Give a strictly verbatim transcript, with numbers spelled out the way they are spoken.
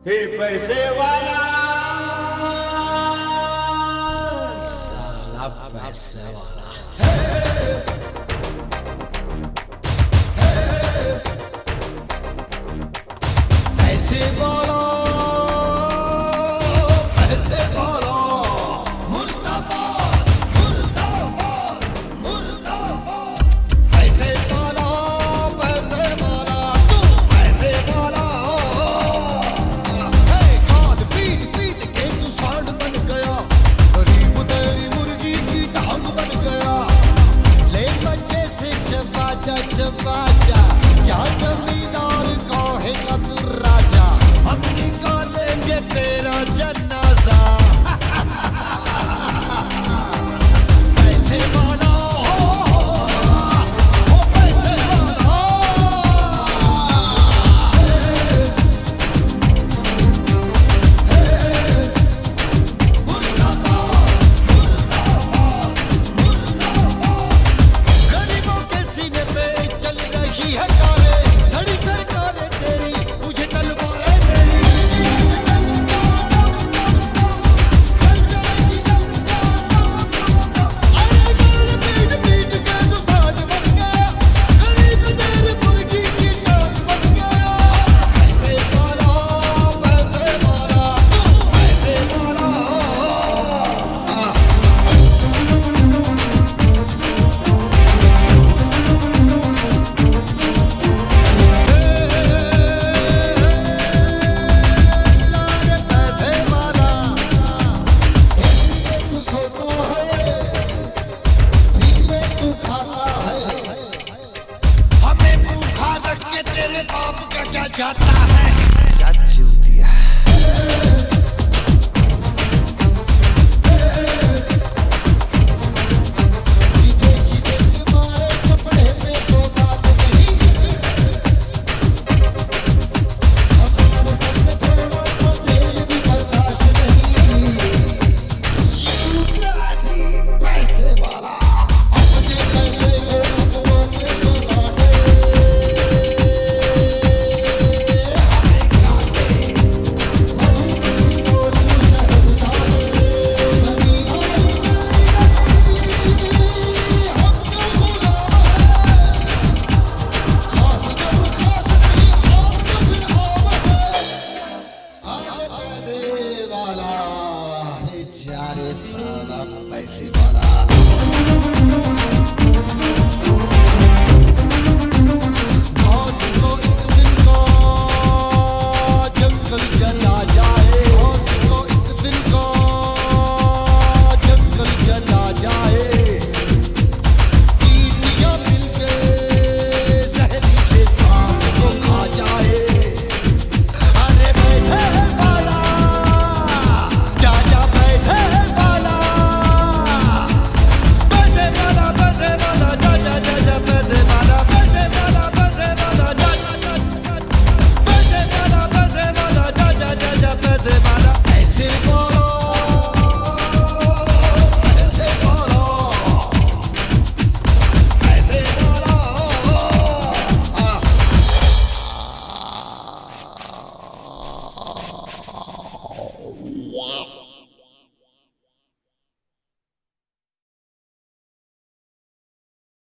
हे पैसे वाला साला पैसे वाला पैसे बोलो पैसे बोलो मुर्दाबाद मुर्दाबाद मुर्दाबाद पैसे बोलो पैसे बोलो तू पैसे बोलो हे God पीट पीट के तू सांड बन गया गरीब तेरी मुर्गी की टांग बन गया ले बच्चे से चबा जा चबा जा क्या जमींदार कहेगा तू राजा हम निकालेंगे तेरा जनाजा पैसे वाला हो पैसे वाला गरीबों के सीने पे चल रही है कारें सड़ी सरकारें तेरी मुझे तलवारें मेरी अरे गाल पीट पीट के तू सांड बन गया गरीब तेरी मुर्गी की टांग बन गया पैसे वाला पैसे वाला तू पैसे वाला पैसे वाला इसमें तू सोता है जी में तू खाता है हमें भूखा रख के तेरे बाप का क्या जाता है क्या चूतिया विदेशी से तुम्हारे कपड़े में तो बात नहीं हमारे सर में थोड़ा सा तेल भी बर्दाश्त नहीं पैसे वाला अपने पैसे को अपनों में तो लाने पैसे वाला साला पैसे वाला